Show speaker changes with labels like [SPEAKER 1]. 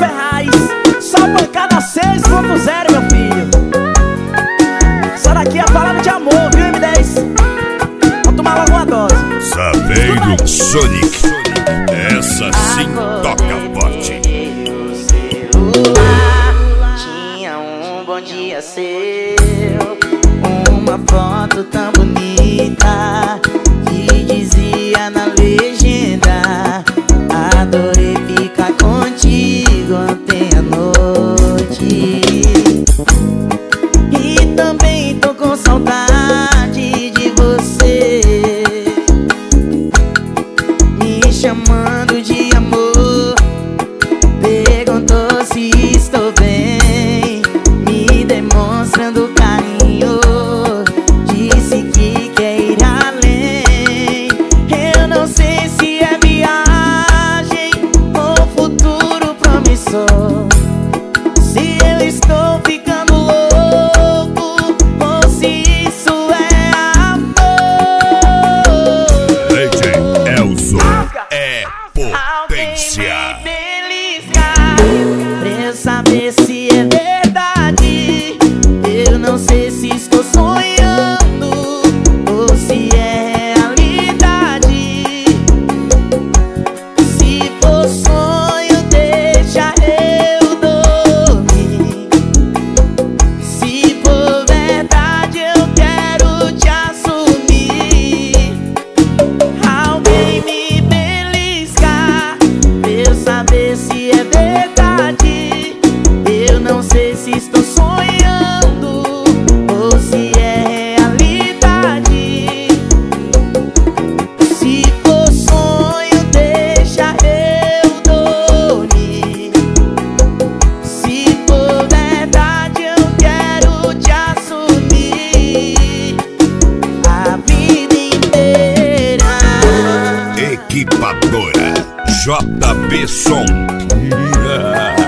[SPEAKER 1] Ferraz, só pancada 6.0, meu filho. Essa daqui é a palavra de amor, viu, M10? Vou tomar logo uma dose.
[SPEAKER 2] Saveiro Sonic, essa sim toca forte.
[SPEAKER 3] Tinha um bom dia seu, uma foto tão bonita que dizia na legenda: adorei ficar contigo ontem à noite. E também tô com saudade de você, me chamando de amor. Perguntou se estou bem, me demonstrando carinho. Disse que quer ir além. Eu não sei se é viagem ou futuro promissor, se eu estou ficando louco ou se isso é amor.
[SPEAKER 2] DJ Elzo é potência.
[SPEAKER 3] Pra eu saber se é verdade, eu não sei se estou sonhando ou se é realidade. Se for sonho, deixa eu dormir. Se for verdade, eu quero te assumir. Alguém me beliscar pra eu saber se é verdade. Eu não sei se estou sonhando ou se é realidade. Se for sonho, deixa eu dormir. Se for verdade, eu quero te assumir a vida inteira.
[SPEAKER 2] Equipadora JB Som.